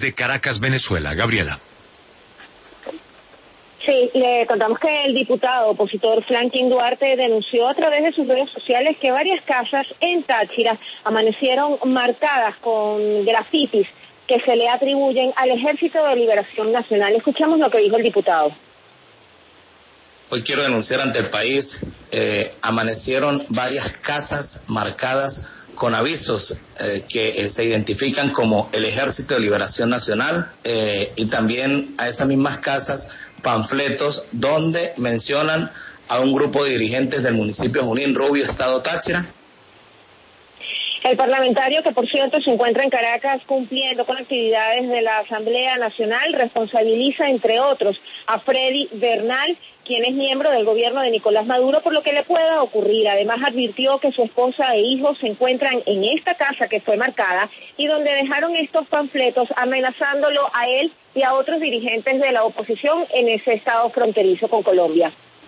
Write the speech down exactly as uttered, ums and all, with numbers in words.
De Caracas, Venezuela, Gabriela. Sí, le contamos que el diputado opositor Franklin Duarte denunció a través de sus redes sociales que varias casas en Táchira amanecieron marcadas con grafitis que se le atribuyen al Ejército de Liberación Nacional. Escuchamos lo que dijo el diputado. Hoy quiero denunciar ante el país, eh, amanecieron varias casas marcadas con avisos eh, que eh, se identifican como el Ejército de Liberación Nacional eh, y también a esas mismas casas panfletos donde mencionan a un grupo de dirigentes del municipio Junín Rubio, Estado Táchira. El parlamentario, que por cierto se encuentra en Caracas cumpliendo con actividades de la Asamblea Nacional, responsabiliza, entre otros, a Freddy Bernal, quien es miembro del gobierno de Nicolás Maduro, por lo que le pueda ocurrir. Además, advirtió que su esposa e hijos se encuentran en esta casa que fue marcada y donde dejaron estos panfletos amenazándolo a él y a otros dirigentes de la oposición en ese estado fronterizo con Colombia.